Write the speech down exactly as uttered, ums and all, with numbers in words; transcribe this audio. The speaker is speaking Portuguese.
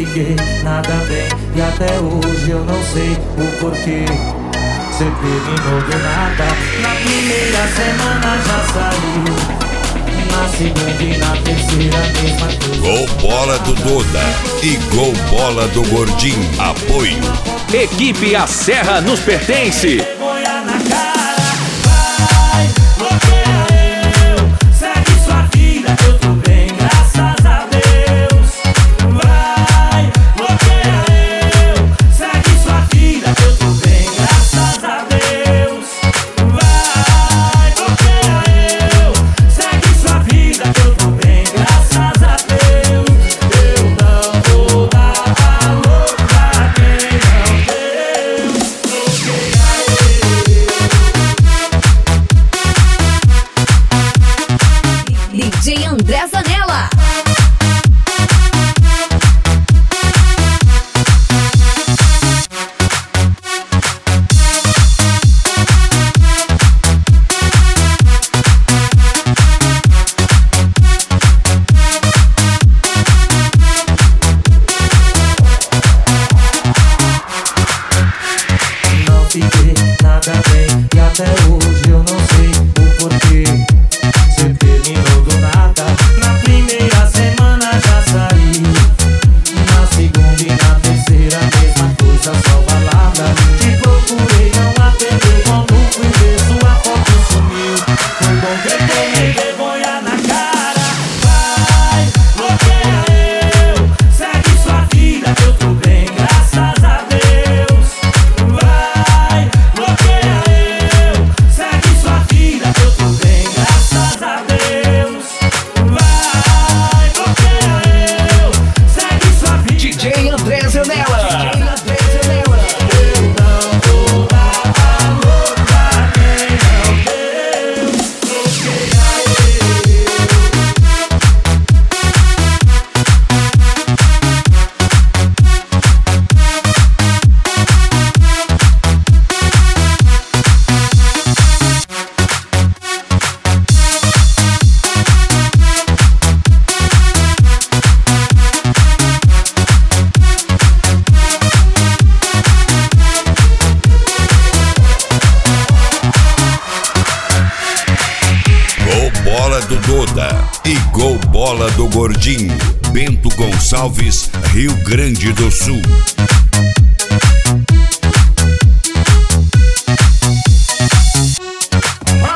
fiquei nada bem e até hoje eu não sei o porquê. Cê terminou do nada, na primeira semana já saiu, na segunda e na terceira mesma coisa. Gol Bola do Duda e Gol Bola do Gordinho. Apoio Equipe A Serra nos pertence. Vergonha na cara, vai, bloqueia eu, segue sua vida, eu tô bem, graças a Deus. Vai, bloqueia eu, segue sua vida, eu tô bem, graças a Deus. Vai, bloqueia eu, segue sua vida, eu tô bem, graças a Deus. Eu não vou dar valor pra quem não deu. D J André Zanella. Não fiquei nada bem e até hoje eu não sei o porquê. Cê terminou do nada, na primeira semana já saiu, na segunda e na terceira mesma coisa, só balada. Te procurei, não atendeu, quando fui ver sua foto sumiu. Foi bom que eu tomei vergonha na cara. Vai, bloqueia eu, segue sua vida, eu tô bem, graças a Deus. Vai, bloqueia eu, segue sua vida, eu tô bem, graças a Deus. Vai, bloqueia eu, segue sua vida. D J André Zanella. Eu não vou dar valor pra quem não deu. Gol Bola do Duda e Gol Bola do Gordinho. Bento Gonçalves, Rio Grande do Sul.